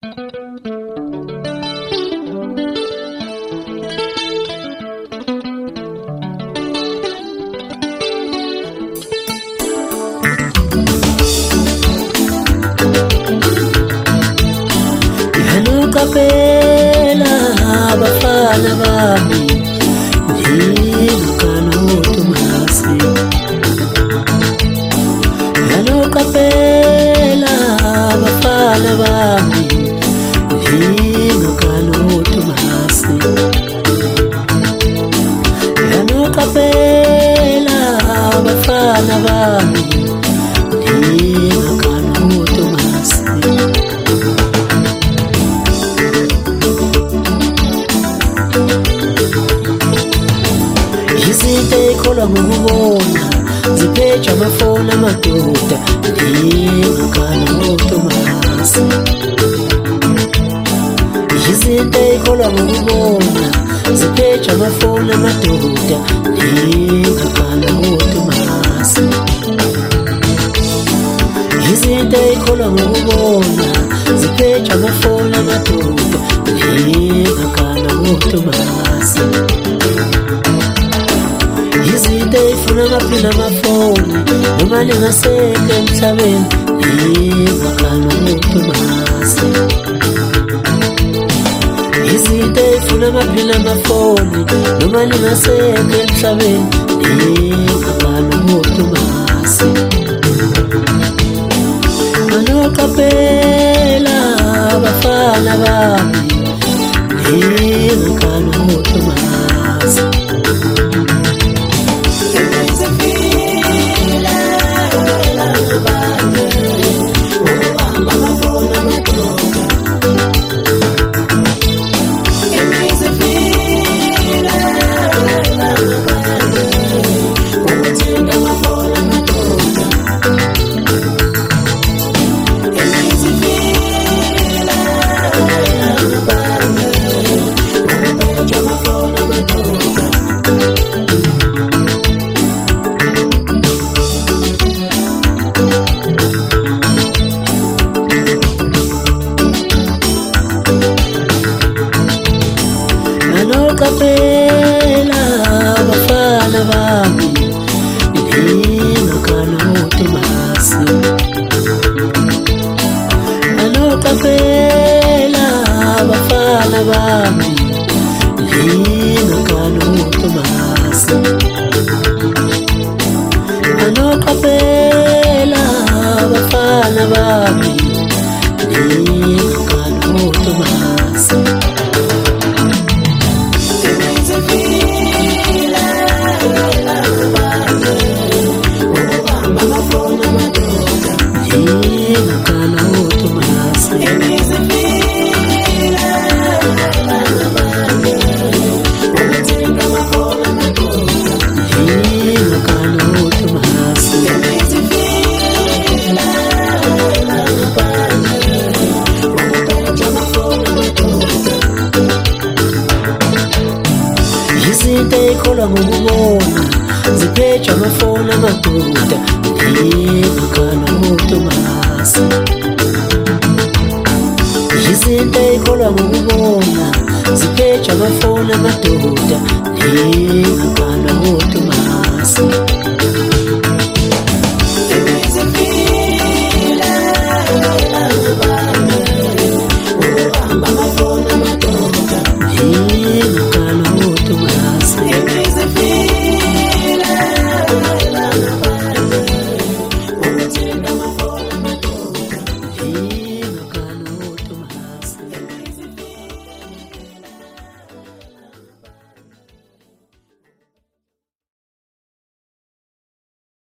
Kapela abafana bami ngikanoto masi Yalo kapela abafana bami ngikanoto masi Yalo kapela abafana bami ngikanoto masi Ikholwa ngokubona zipheja amafoni amadoda ngingakanoto masi Izinto ikholwa ngokubona zipheja amafoni amadoda ngingakanoto masi Izinto ikholwa ngokubona zipheja amafoni amadoda ngingakanoto masi Izinto ifuna amaphila amafoni noma ningasekho emhlabeni ngingakanoto masi Izinto ifuna amaphila amafoni noma ningasekho emhlabeni ngingakanoto masi Manokapela abafana bami ngingakanoto masi Kapela abafana bami ngingakanoto masi Kapela abafana bami ngingakanoto masi Kapela abafana bami ngingakanoto masi Izinto ikholwa ngokubona zipheja amafoni amadoda ngingakanoto masi Izinto ikholwa ngokubona zipheja amafoni amadoda ngingakanoto masi